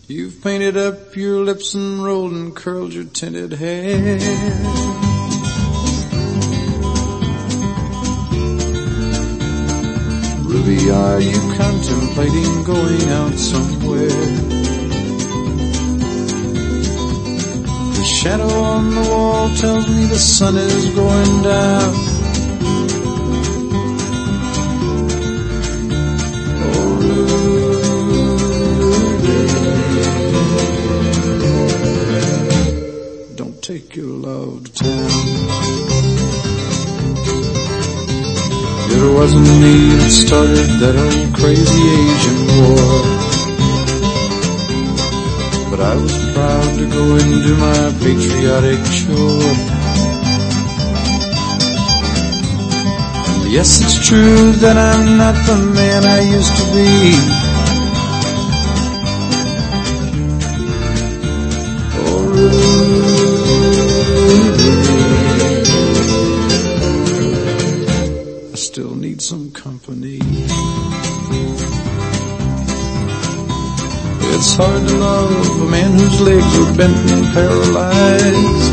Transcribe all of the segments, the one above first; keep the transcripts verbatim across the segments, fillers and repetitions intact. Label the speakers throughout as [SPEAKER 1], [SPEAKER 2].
[SPEAKER 1] You've painted up your lips and rolled and curled your tinted hair. Ruby, are you contemplating going out somewhere? The shadow on the wall tells me the sun is going down. Oh, Ruby, don't take your love to town. It wasn't me that started that old crazy Asian war, but I was proud to go and do my patriotic chore. And yes, it's true that I'm not the man I used to be. Oh, Ruby, I still need some company. It's hard to love a man whose legs are bent and paralyzed.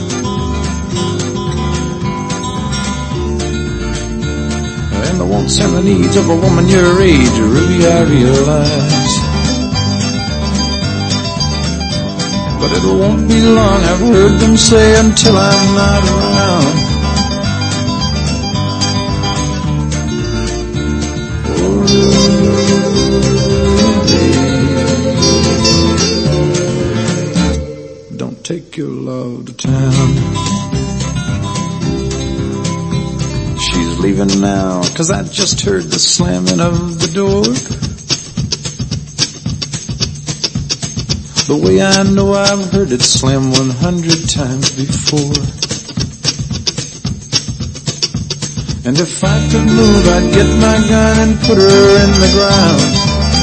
[SPEAKER 1] And I won't stand the needs of a woman your age, Ruby, I realize. But it won't be long, I've heard them say, until I'm not around. Take your love to town. She's leaving now, 'cause I just heard the slamming of the door. The way I know I've heard it slam one hundred times before. And if I could move, I'd get my gun and put her in the ground.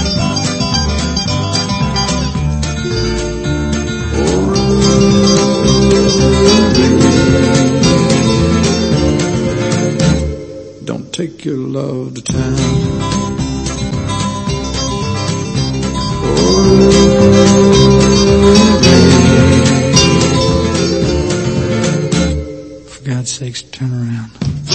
[SPEAKER 1] Don't take your love to town. Oh, for God's sakes, turn around.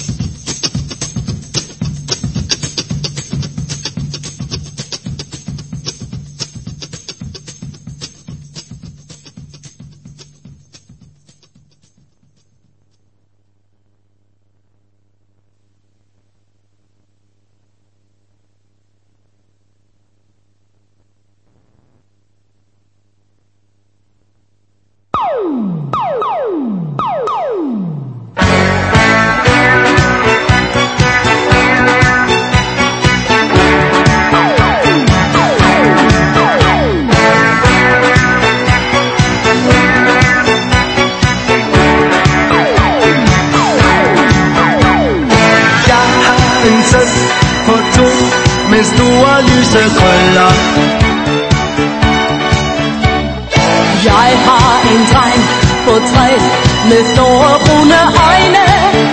[SPEAKER 2] med store lyse krøller. Jeg har en dreng på tre med store brune øjne.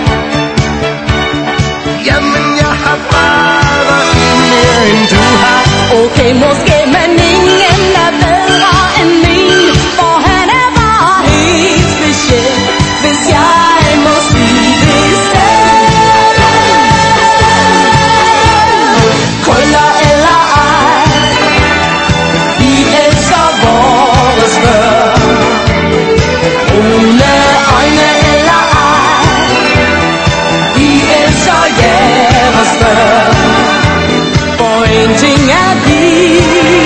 [SPEAKER 3] Jamen jeg har bare en mere end du har.
[SPEAKER 2] Okay, måske, men ingen er bedre end min, for han er bare helt speciel, hvis jeg må sige det selv. Krøller eller ej, vi elsker vores børn. Brune øjne eller ej, vi elsker jeres børn. For en ting er vi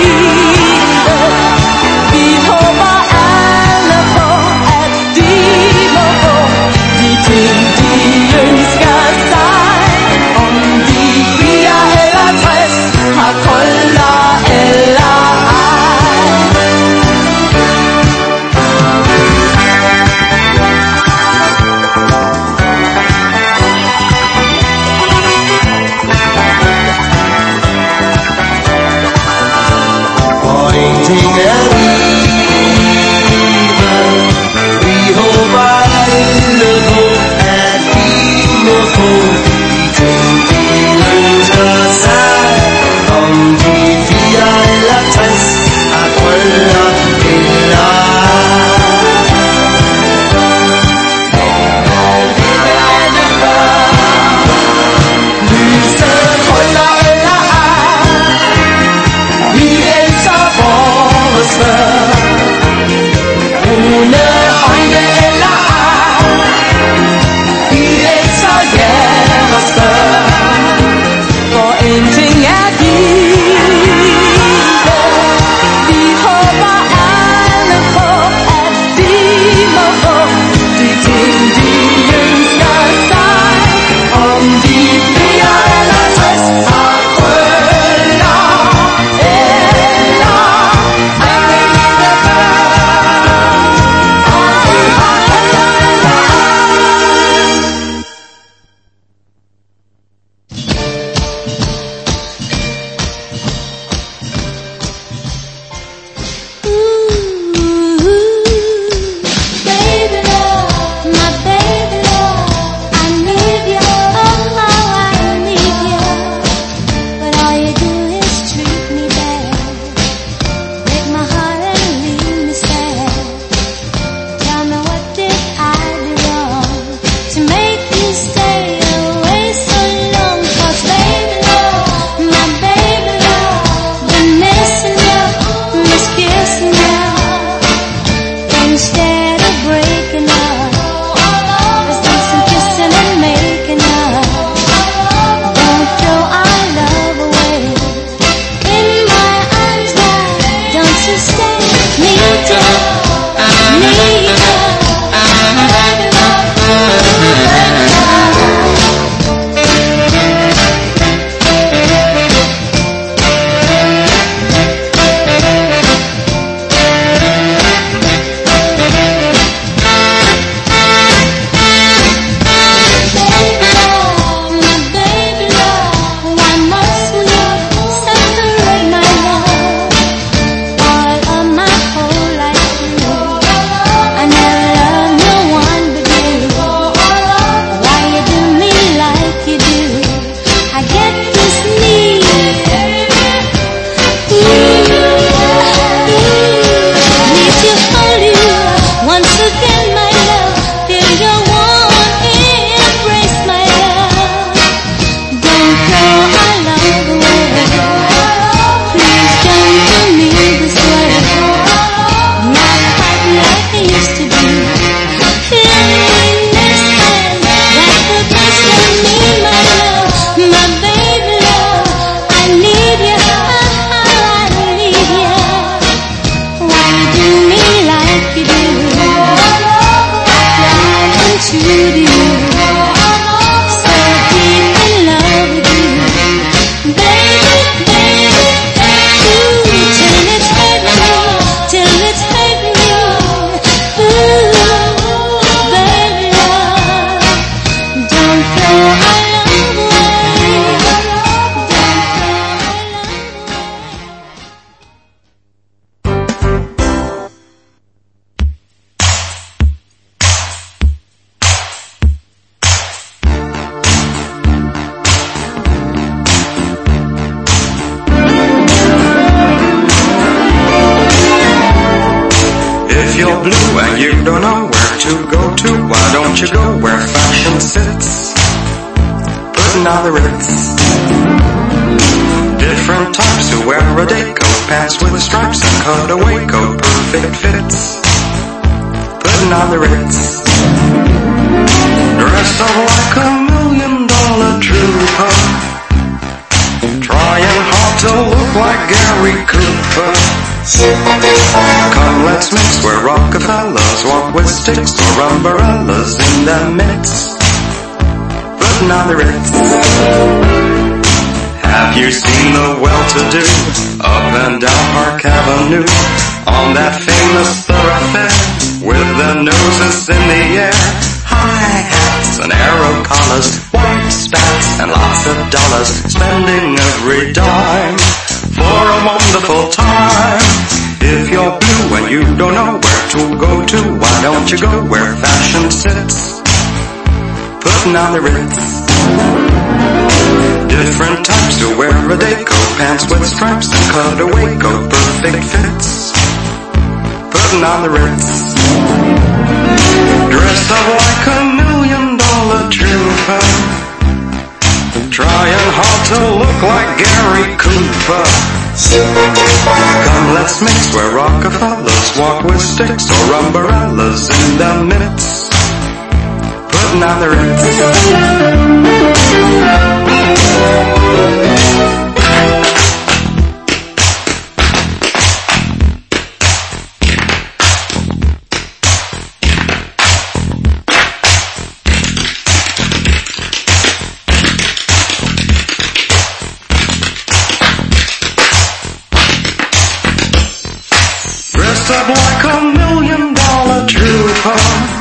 [SPEAKER 4] blue and you don't know where to go to, why don't you go where fashion sits? Putting on the Ritz. Different types who wear a day coat, pants with stripes and cutaway coat, perfect fits. Putting on the Ritz. Dressed up like a million dollar trooper, trying hard to look like Gary Cooper. Come, let's mix where Rockefellers walk with sticks or umbrellas in their midst. Putting on the Ritz. Have you seen the well-to-do up and down Park Avenue on that famous thoroughfare with their noses in the air? High hats and arrow collars, white spats and lots of dollars, spending every dime for a wonderful time. If you're blue and you don't know where to go to, why don't you go where fashion sits? Putting on the Ritz. Different types who wear a day coat, pants with stripes and cutaway coat, perfect fits. Putting on the Ritz. Dressed up like a million dollar trooper, trying hard to look like Gary Cooper. Come, let's mix where Rockefellers walk with sticks or umbrellas in their midst. Putting on the Ritz. Dressed up like a million dollar trooper,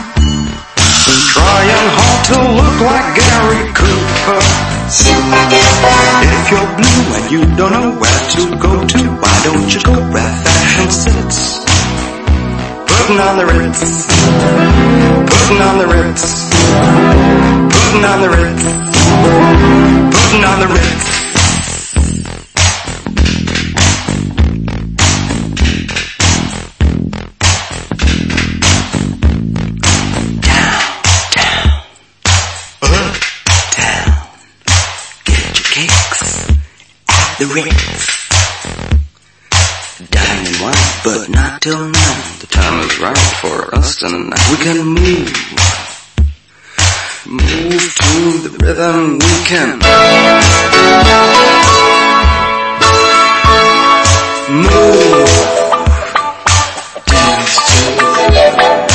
[SPEAKER 4] trying hard to look like Gary Cooper. If you're blue and you don't know where to go to, why don't you go where fashion sits? Putting on the Ritz. Putting on the Ritz. Putting on the Ritz. Putting on the Ritz. The Ritz. Dining wine, but not till now. The time is right for us tonight. We can move, move to the rhythm. We can move, dance to the rhythm.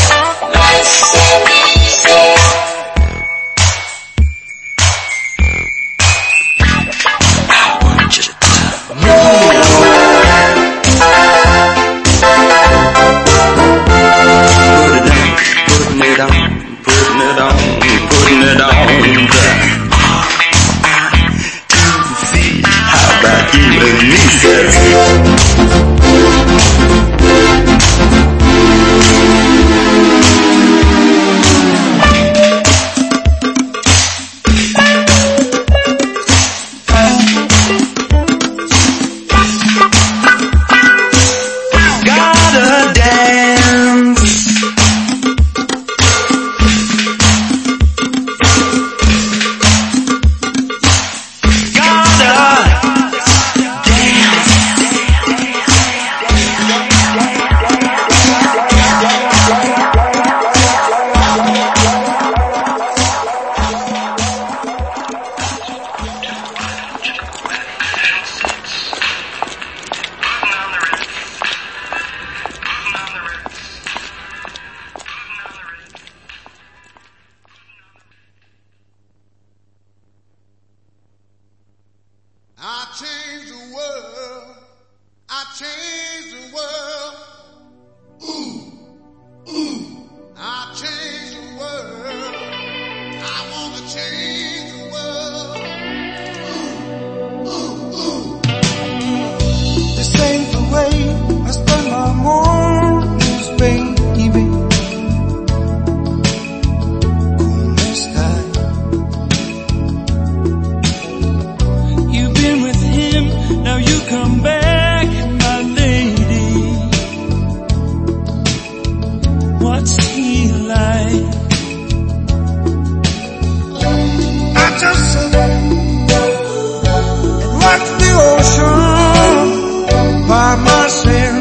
[SPEAKER 1] myself,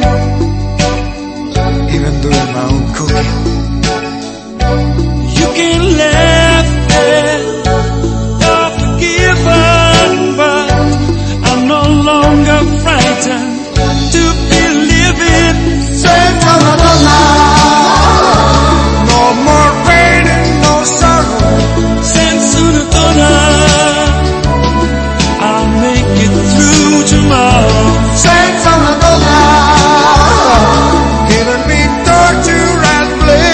[SPEAKER 1] even doing my own cooking. You can laugh at or forgive her, but I'm no longer frightened to be living. Senza Madonna, no more pain and no sorrow. Senza una donna, I'll make it through tomorrow. Senza Madonna, giving me torture and bliss.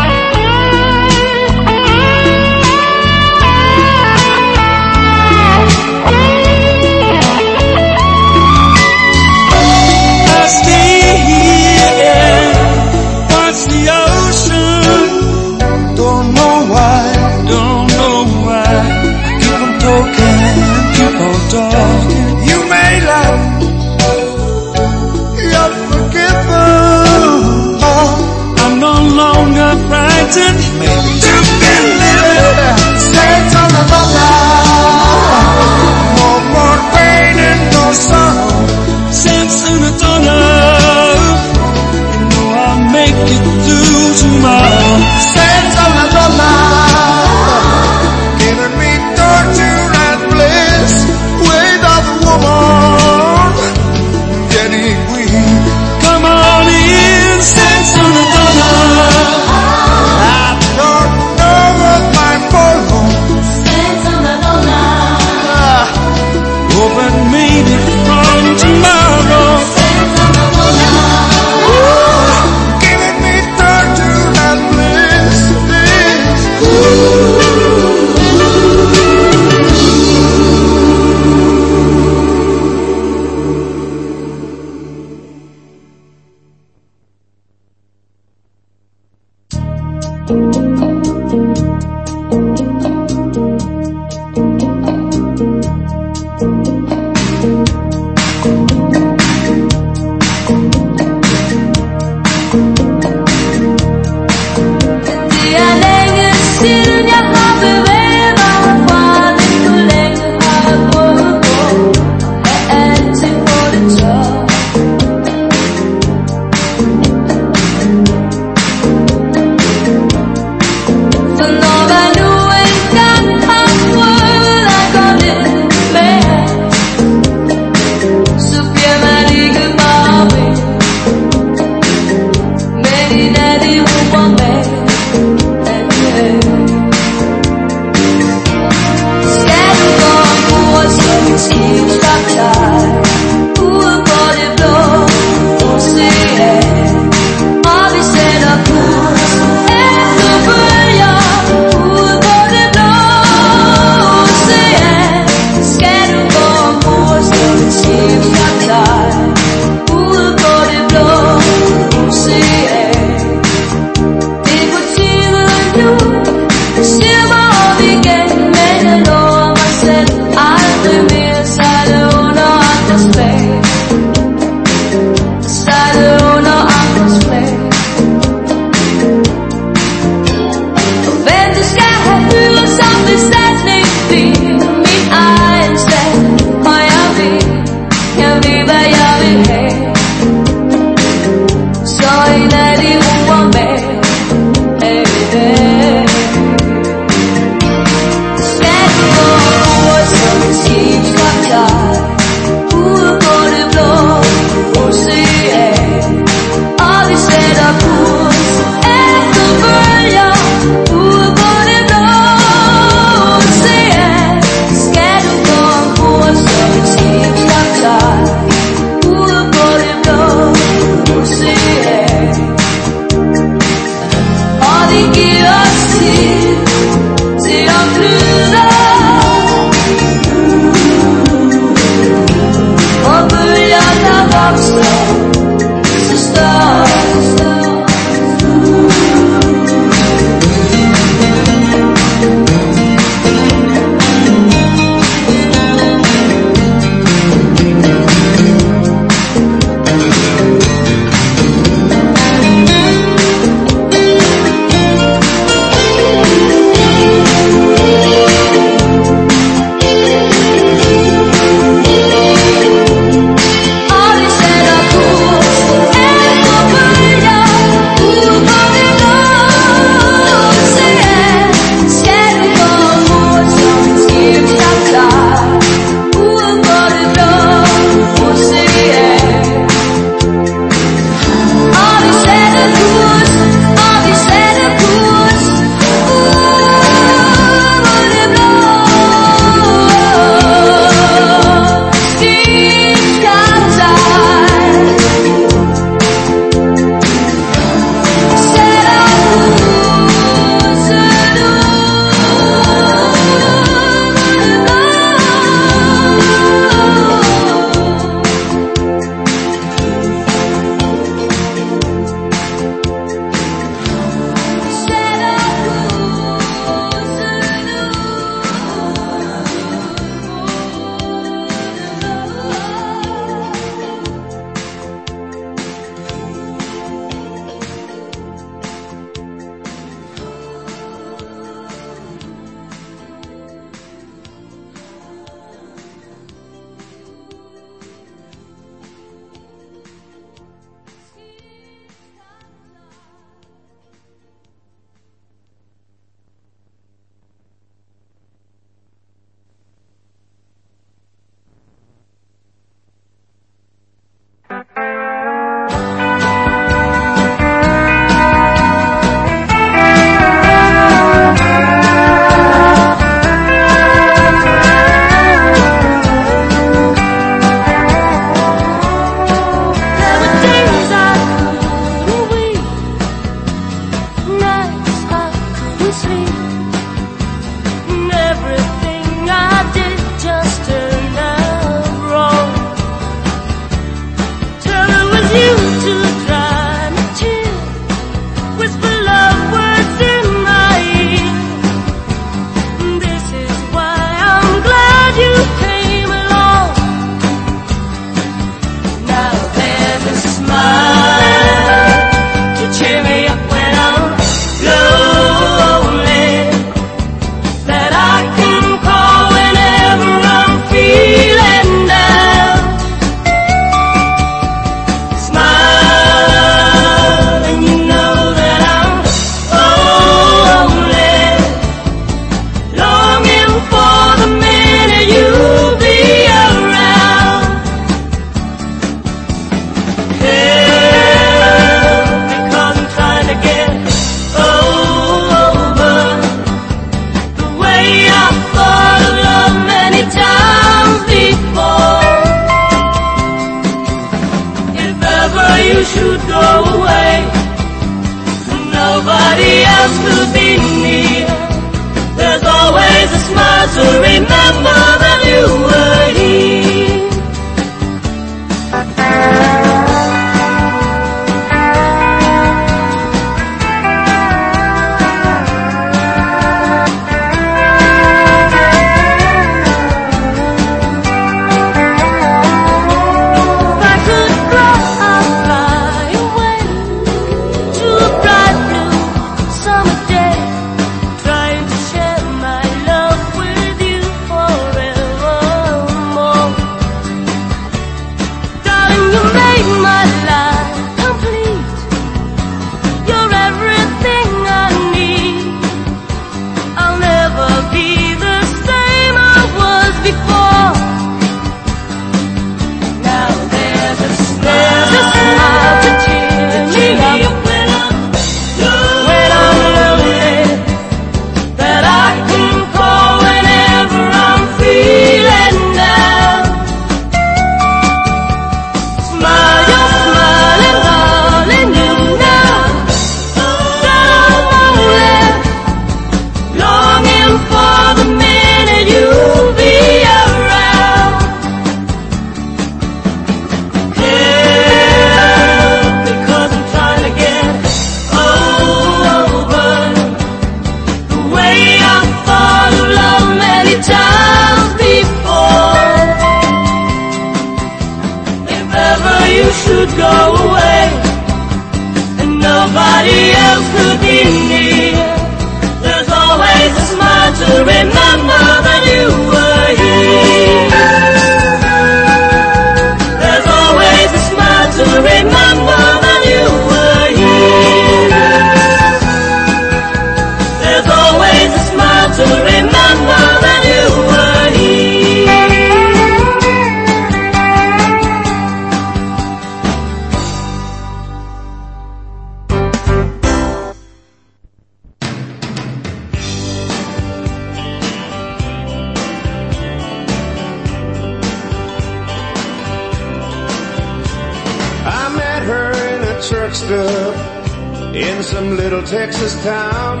[SPEAKER 3] fixed up in some little Texas town.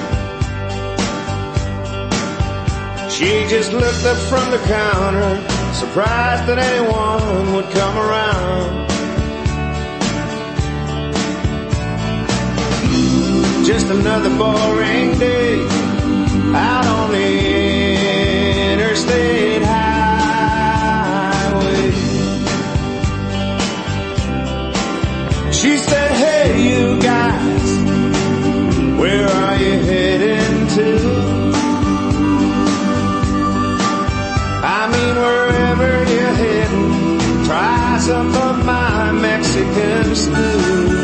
[SPEAKER 3] She just looked up from the counter, surprised that anyone would come around. Just another boring day out on the interstate highway. She said, hey you guys, where are you heading to? I mean wherever you're heading, try some of my Mexican stew.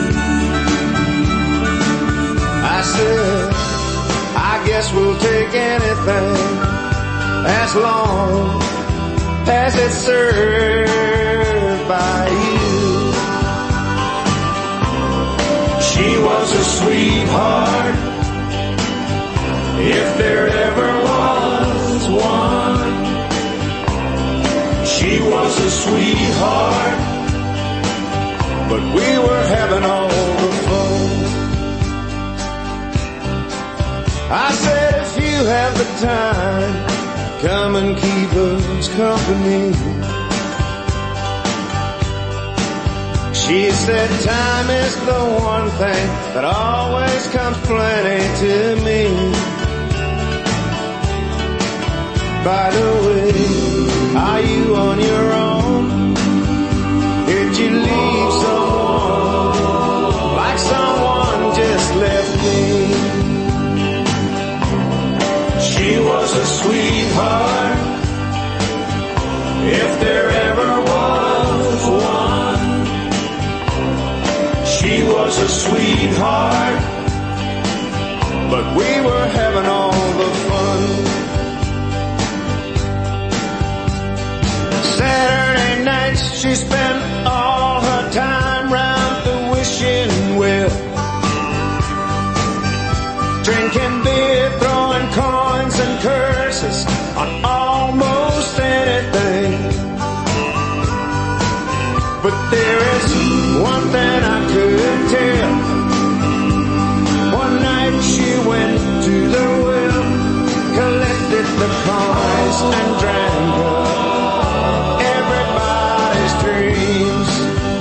[SPEAKER 3] I said, I guess we'll take anything as long as it's served by you. She was a sweetheart, if there ever was one. She was a sweetheart, but we were having all the fun. I said, if you have the time, come and keep us company. She said, time is the one thing that always comes plenty to me. By the way, are you on your own? Did you leave someone like someone just left me? She was a sweetheart, if there ever was one. She was a sweetheart, but we were having all the fun. Saturday nights she spent all her time round the wishing well, drinking beer, throwing coins and curses on almost anything. But there is one thing I could tell. One night she went to the well, collected the coins and drank up everybody's dreams.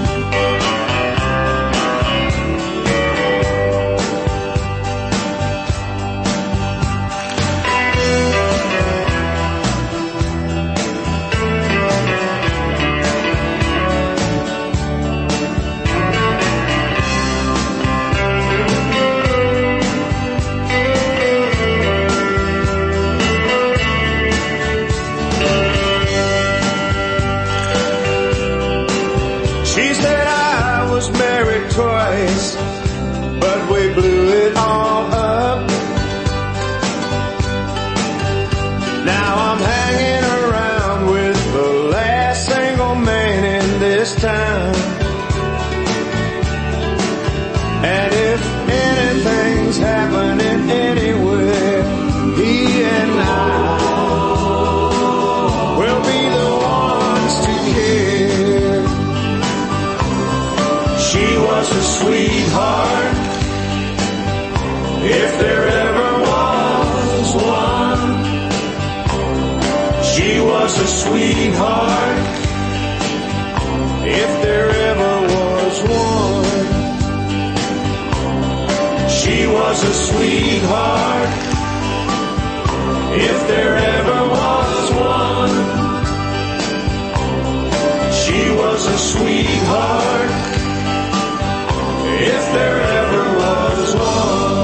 [SPEAKER 3] Twice, but we blew it all up. Now I'm hanging around with the last single man in this town. And if anything's happening anywhere, he and I will be the ones to care. She was a sweetheart, if there ever was one. She was a sweetheart, if there ever was one. She was a sweetheart, if there ever was one. She was a sweetheart, if there ever was one.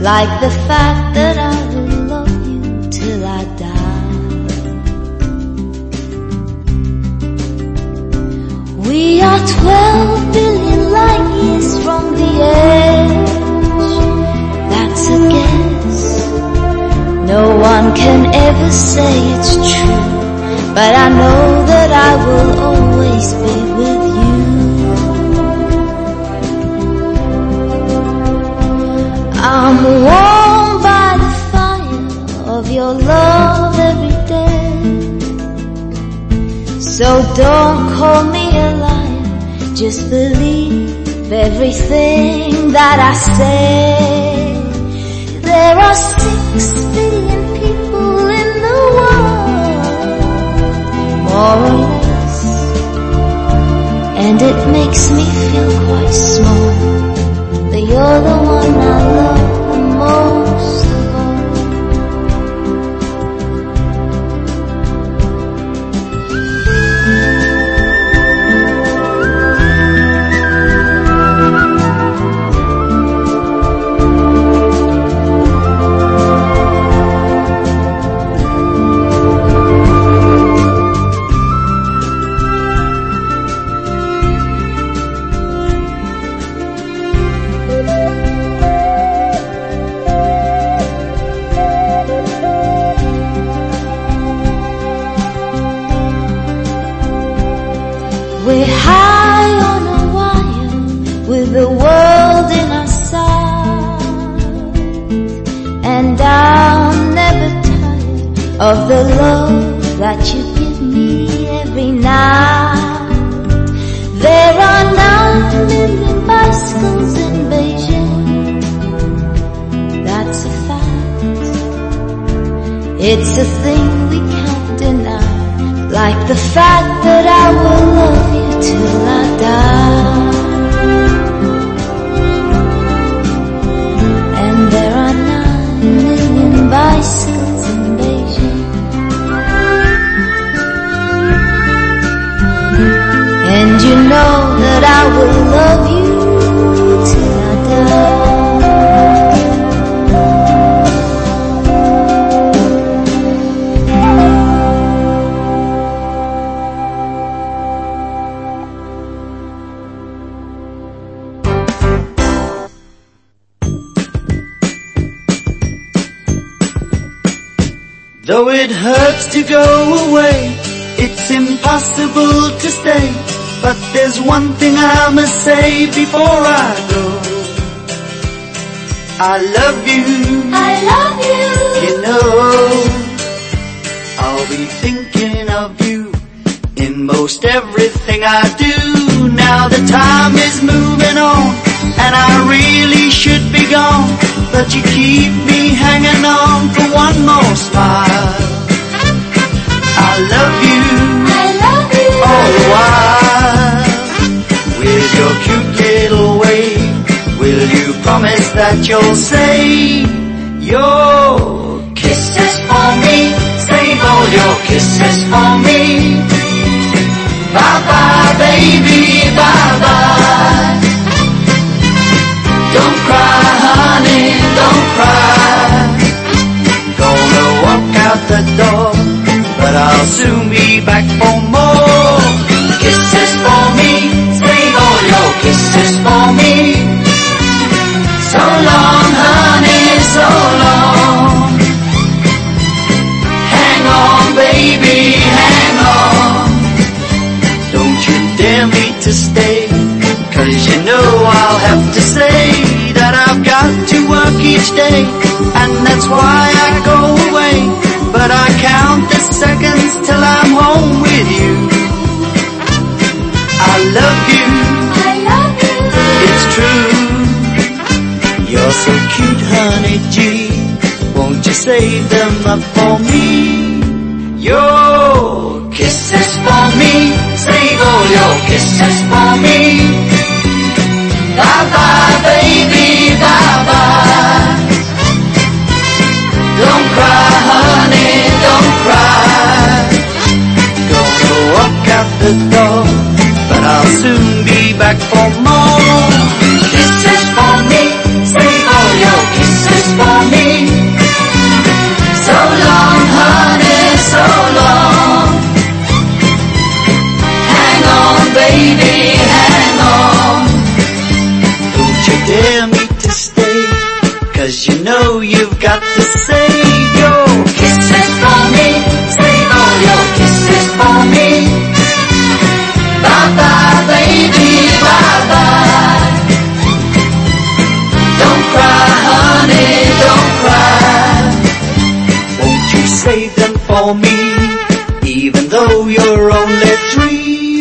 [SPEAKER 2] like the fact that I will love you till I die. We are twelve billion light years from the edge. That's a guess. No one can ever say it's true, but I know that I will always be with you. I'm warmed by the fire of your love every day. So don't call me a liar, just believe everything that I say. There are six billion people in the world, more or less, and it makes me feel quite small, but you're the one I love the most of all. We're high on a wire with the world in our sight, and I'll never tire of the love that you give me every night. There are nine million bicycles in Beijing, that's a fact. It's a thing we can't deny, like the fact that I will love you till I die. And there are nine million bicycles in Beijing, and you know that I will love you till I die.
[SPEAKER 5] Though it hurts to go away, it's impossible to stay. But there's one thing I must say before I go. I love you.
[SPEAKER 2] I love you.
[SPEAKER 5] You know, I'll be thinking of you in most everything I do. Now the time is moving on, and I really should be gone, but you keep me hanging on for one more smile. I love you,
[SPEAKER 2] I love you
[SPEAKER 5] all the while. With your cute little way, will you promise that you'll save your kisses for me? Save all your kisses for me. Bye bye baby, bye bye. Don't cry honey, don't cry. Gonna walk out the door, but I'll soon be back for more kisses for me. Save all your kisses for me. So long honey, so long. Hang on baby, hang on. Don't you dare me to stay, 'cause you know I'll have to say that I've got to work each day, and that's why I go away. But I count the seconds till I'm home with you. I love you,
[SPEAKER 2] I love you.
[SPEAKER 5] it's true. You're so cute honey G, won't you save them up for me? Your kisses for me, save all your kisses for me. Bye bye baby, bye bye. Don't cry honey, don't cry. Gonna walk out the door, but I'll soon be back for more kisses for me. Save all your kisses for baby, hang on. Don't you dare me to stay, 'cause you know you've got to save your kisses for me. Save all your kisses for me. Bye-bye, baby, bye-bye. Don't cry, honey, don't cry. Won't you save them for me, even though you're only three?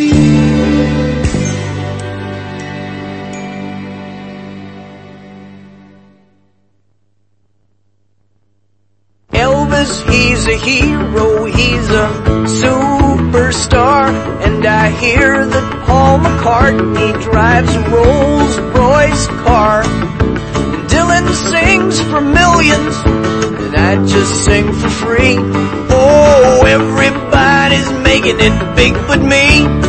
[SPEAKER 6] Elvis, he's a hero, he's a superstar. And I hear that Paul McCartney drives a Rolls-Royce car. Dylan sings for millions, and I just sing for free. Oh, everybody's making it big but me.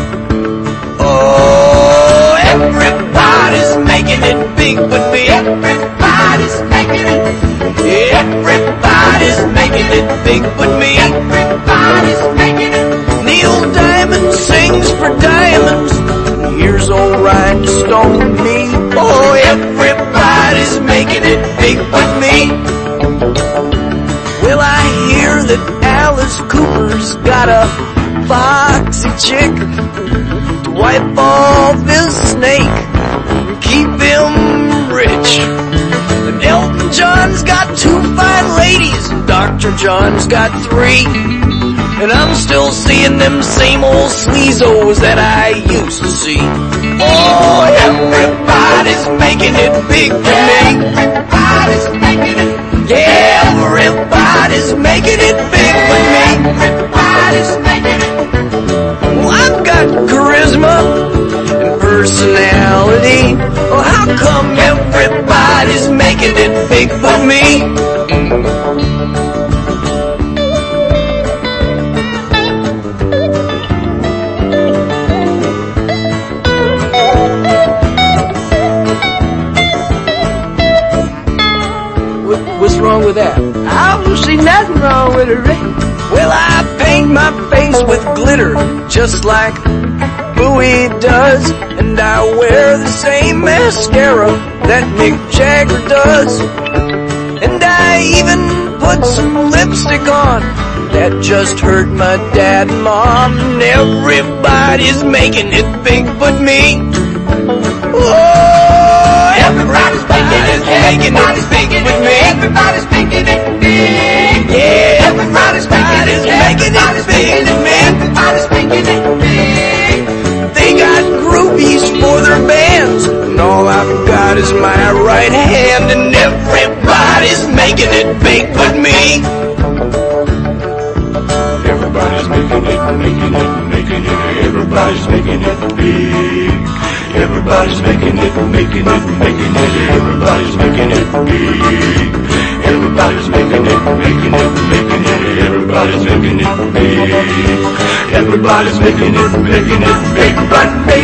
[SPEAKER 6] Oh, everybody's making it big but me. Everybody's making it. Everybody's making it big but me. Everybody's making it. Neil Diamond sings for diamonds. Here's old Rhinestone me. Oh, everybody's making it big but me. Well, I hear that Alice Cooper's got a foxy chick to wipe off his snake and keep him rich. And Elton John's got two fine ladies, and Doctor John's got three. And I'm still seeing them same old sleazos that I used to see. Oh, everybody's making it big for me. Everybody's making it. Yeah, everybody's making it big for me. Everybody's making it. Well, I've got charisma and personality. Oh, how come everybody's making it big for me? What's wrong with that? I don't see nothing wrong with it, Rick. Well, I paint my face with glitter, just like Bowie does. And I wear the same mascara that Mick Jagger does. And I even put some lipstick on that just hurt my dad and mom. And everybody's making it big but me. Oh, everybody's making it, making it big with me. Everybody's making it big. Yeah, everybody's making it, making it big with me. Everybody's making it big. They got groupies for their bands, and all I've got is my right hand. And everybody's making it big but me.
[SPEAKER 3] Everybody's making it, making it, making it. Everybody's making it big. Everybody's making it, making it, making it. Everybody's making it big. Everybody's making it, making it, making it. Everybody's making it big. Everybody's making it, making it big but me.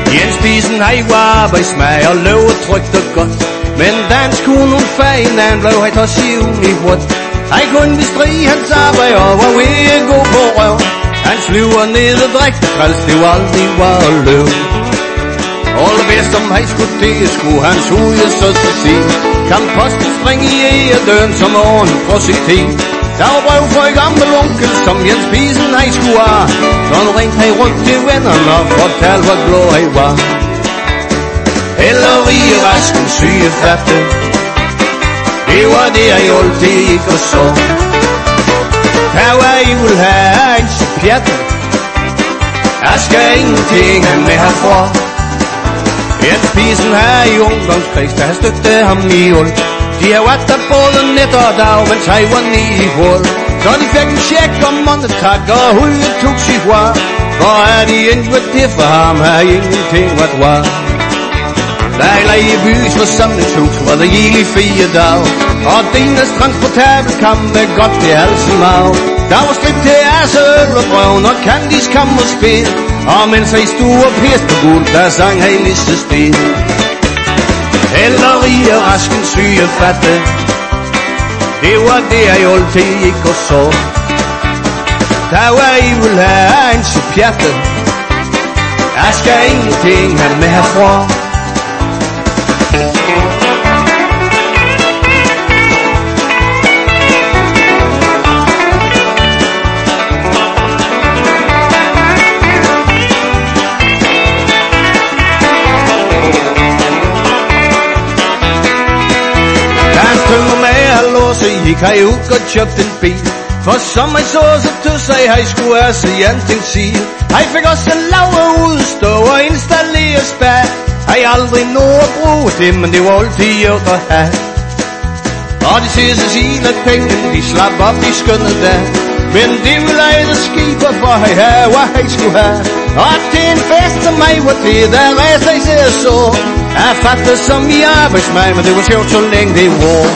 [SPEAKER 7] Jens Pisen, han var arbejdsmag og løvet trygt og godt. Men dansk kunne hun fejn, han blev han tager siven i vort. Han kunne bestride hans arbejde og var ved at gå på røv. Han flyver ned og drægte træls, det var aldrig var at løb. Alle vidste om han skulle det, skulle hans huje så til sig. Kan posten springe i æredøren som oven på sit tid. Der var brev fra en gammel onkel, som Jens Pisen han skulle have. Så han ringte han rundt til vennerne og fortalte, hvor glad han var. Eller i rasken syge fatte, det var det jeg altid ikke og så. Der var I vil have en så pjatte, jeg skal ingenting have med herfra. Jens Pisen her i ungdomskreds, der støtte ham i uld. De har været der både net og dag, mens han var nede i hul. Så de fik en check om månedtræk, og hullet tog sig fra. For er de indført det for ham, har ingenting været var. Lejler i bys forsamlingshus, var der hele fire dag. Og Dines transportabel kam med godt til halsen af. Der var stridt til asse, øl og brøvn og kandis kam og spil. Og mens han stod og pæst på guld, der sang han liste spil. Eller i rasken syge fatte, det var det jeg altid ikke og så. Der var I vil have en så pjatte, jeg skal ingenting have med herfra. Så gik han ud og købte en bil. For som han så, så tog sig, han skulle have sig en ting sige. Han fik også en lave udstå og installere spær. Han aldrig nået at bruge det, men det var altid gjort at have. Og de sidste sile penge, de slap op i skønne dag. Men det ville ejde skiber for han havde, hvad han skulle have. Og til en fest som mig var det, der rejste sig sig så. Jeg fattede som i arbejdsmag, men det var sjovt så længe det var.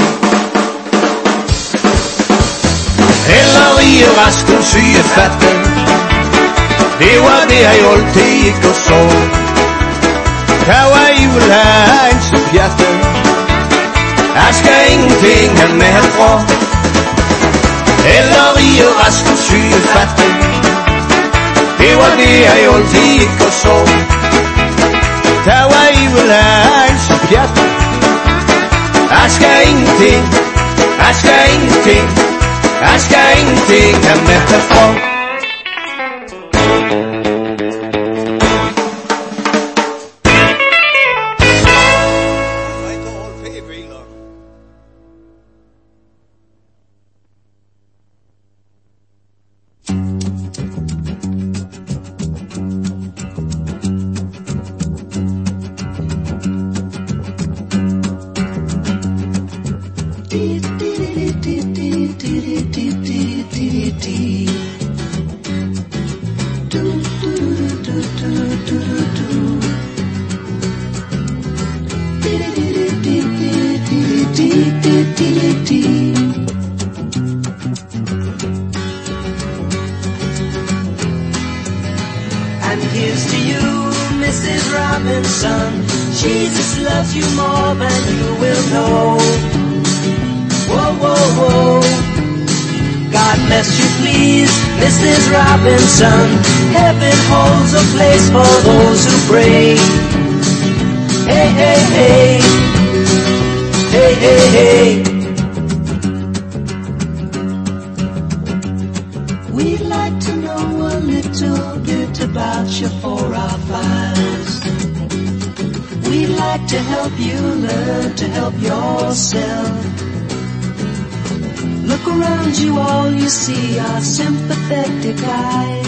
[SPEAKER 7] Eller i rasken syge fatte, det var det jeg altid ikke og så. Der var I vil have en så pjatte, jeg skal ingenting have med herfra. Eller i rasken syge fatte, det var det jeg altid ikke og så. Der var I vil have en så pjatte, jeg skal ingenting, jeg skal ingenting, jeg skal ingenting have med herfra.
[SPEAKER 8] Heaven holds a place for those who pray. Hey, hey, hey. Hey, hey, hey. We'd like to know a little bit about you for our files. We'd like to help you learn to help yourself. Look around you, all you see are sympathetic eyes.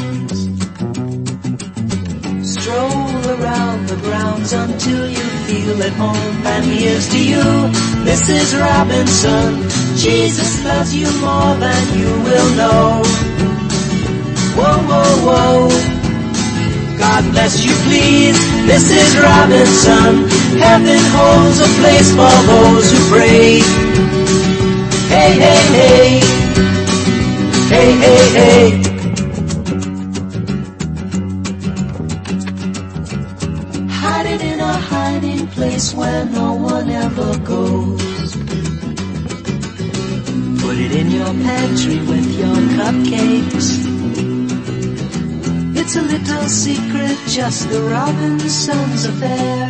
[SPEAKER 8] Stroll around the grounds until you feel at home. And here's to you, Missus Robinson. Jesus loves you more than you will know. Whoa, whoa, whoa. God bless you, please, Missus Robinson. Heaven holds a place for those who pray. Hey, hey, hey. Hey, hey, hey. hiding place where no one ever goes. Put it in your pantry with your cupcakes. It's a little secret, just the Robinsons' affair.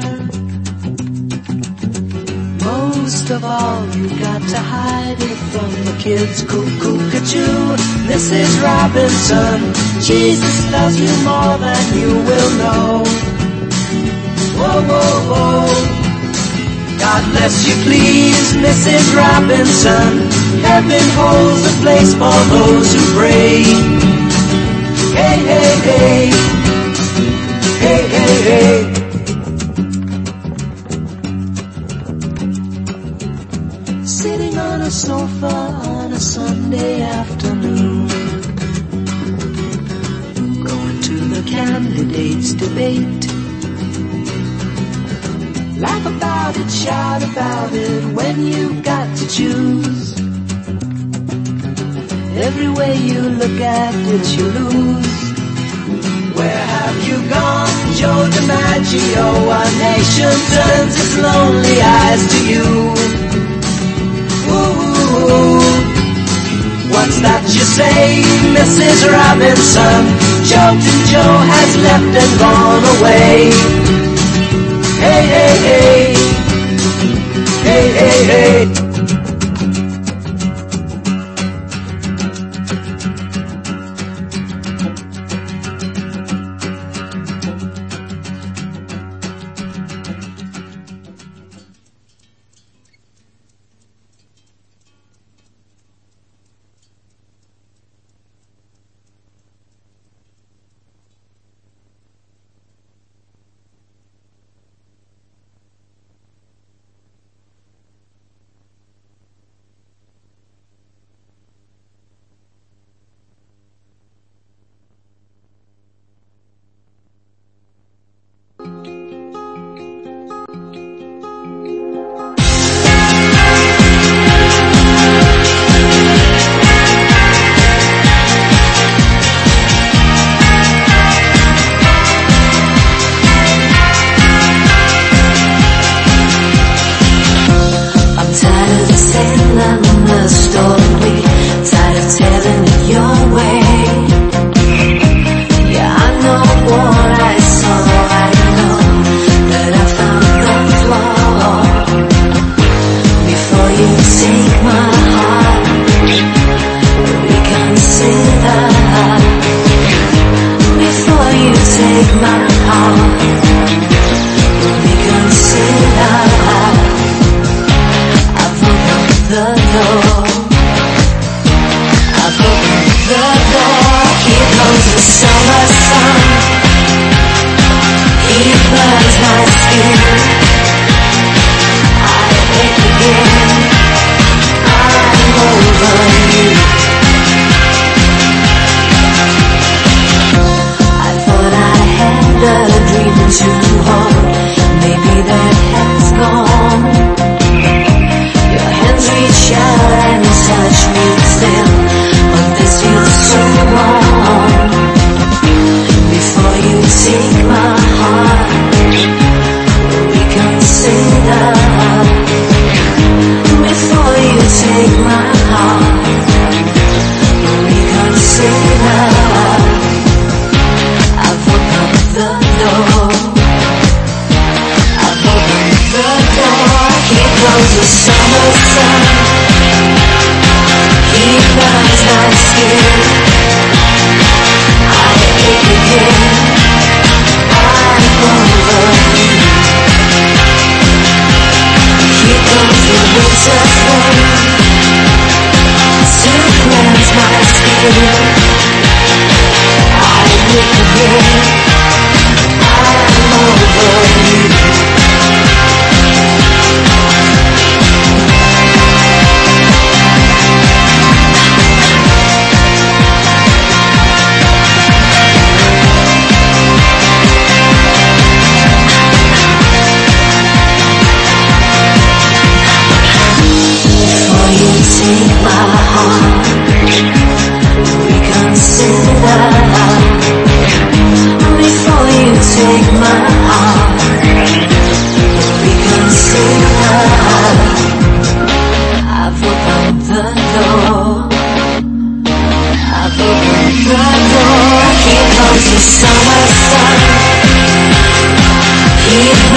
[SPEAKER 8] Most of all, you got to hide it from the kids. Cuckoo-ca-choo, Missus Robinson, Jesus loves you more than you will know. Whoa, whoa, whoa. God bless you, please, Missus Robinson. Heaven holds a place for those who pray. Hey, hey, hey. Hey, hey, hey. Sitting on a sofa on a Sunday afternoon, going to the candidates' debate. Laugh about it, shout about it when you've got to choose. Every way you look at it, you lose. Where have you gone, Joe DiMaggio? Our nation turns its lonely eyes to you. Ooh, what's that you say, Missus Robinson? Jolton Joe has left and gone away. Hey, hey, hey. Hey, hey, hey.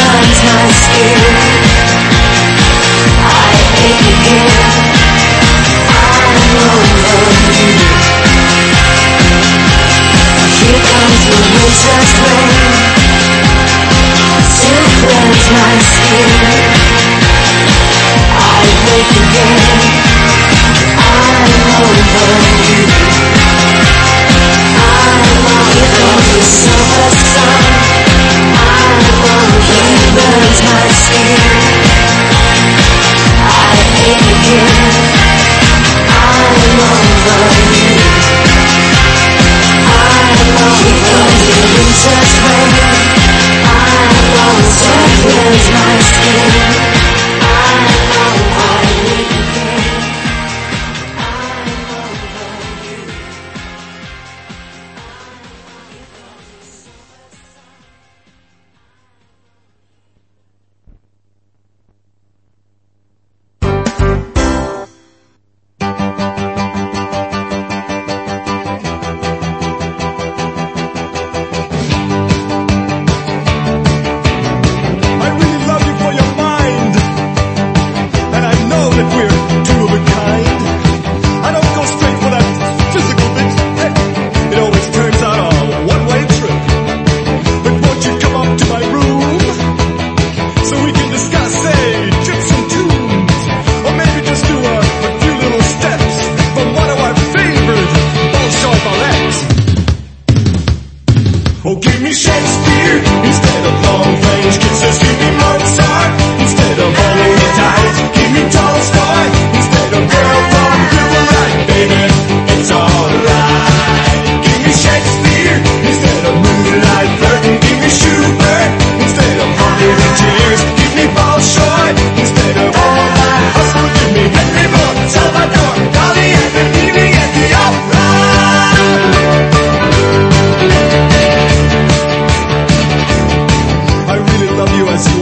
[SPEAKER 2] burns my skin. I ache again. I'm over you. Here comes the winter's rain. Still burns my skin. I wake again. I'm over you. I'm over the silver sun. I'm over you. Burns my skin. I ache again. I'm over you. I'm over the winter's rain. I'm over you. Burns my skin.